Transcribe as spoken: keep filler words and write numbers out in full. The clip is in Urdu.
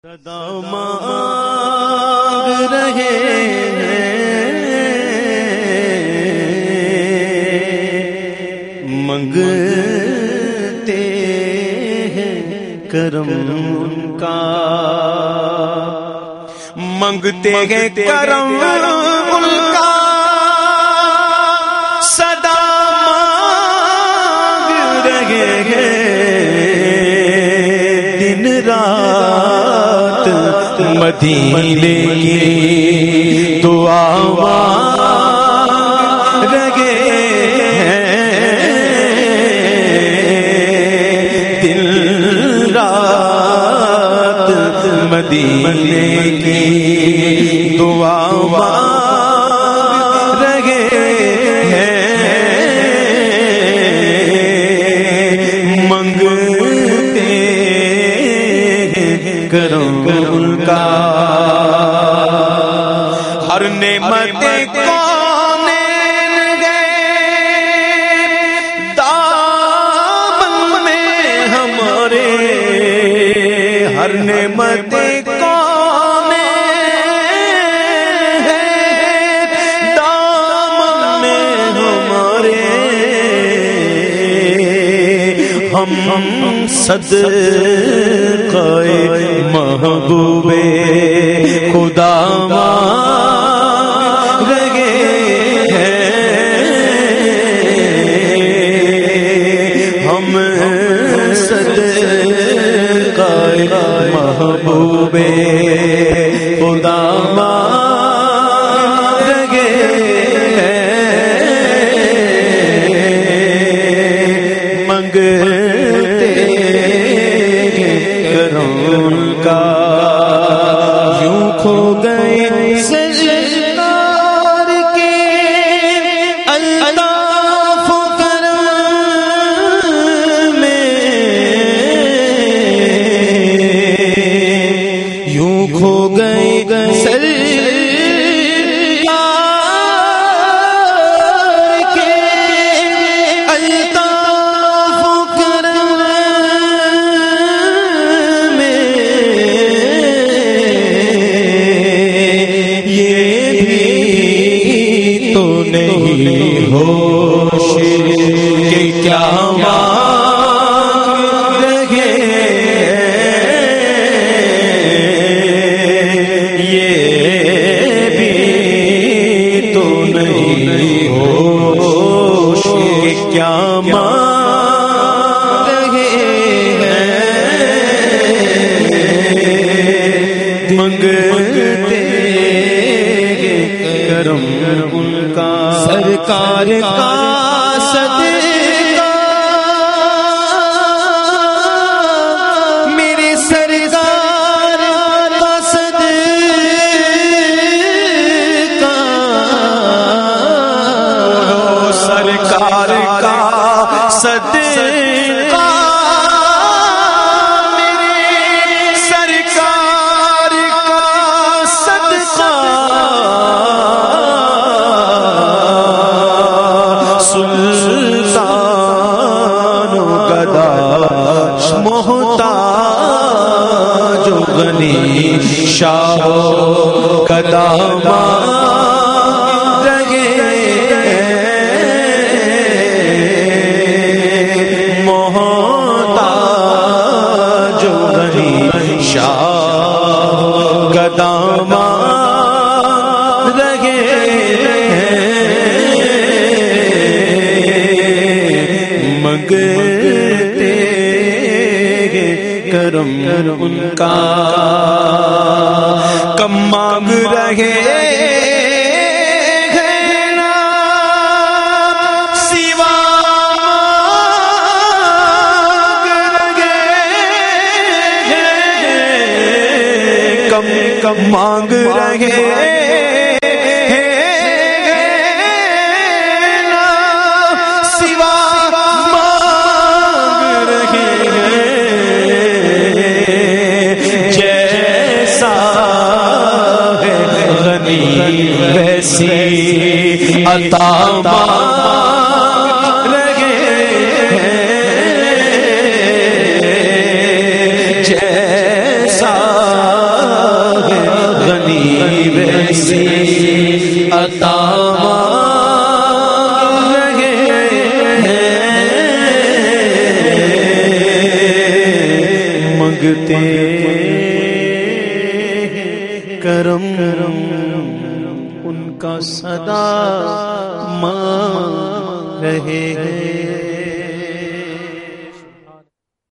صدا مانگ رہے ہیں منگتے ہیں کرم ان کا، منگتے ہیں کرم ان کا، صدا مانگ رہے ہیں دن رات مدینے کی دعا مانگ رہے ہیں دن رات مدینے کی دعا مانگ رہے ہیں، منگتے کرم ان کا، ہر نعمت کونین گئے دامن میں ہمارے، ہر نعمت کونین گئے دامن میں ہمارے، ہم صدقہ محبوب خدا مانگ رہے ہیں، ہم صدقہ محبوب خدا مانگ رہے ہیں، منگتے کرم کا، یوں کھو گئے سرکار کے الطاف و کرم میں، یوں کھو گئے سرکار کے الطاف و کرم میں، نہیں ہوش کہ کیا مانگ رہے ہیں، یہ بھی تو نہیں ہوش کہ کیا مانگ رہے ہیں، منگتے کرم ان کا، سرکار کا صدقہ میرے سرکار کا صدقہ، سرکار کا صدقہ میرے سرکار کا صدقہ، سلطان و گدا محتاج و غنی شاہ و گدا مانگ رہے ہیں، محتاج و غنی شاہ گدا مانگ رہے ہیں، منگتے کرم ان کا، کم مانگ رہے ہیں نا سوا مانگ رہے ہیں، کم کم مانگ رہے ویسی عطا مانگ رہے ہیں، جیسا مانگتے کرم ان کا صدا مانگ رہے ہیں.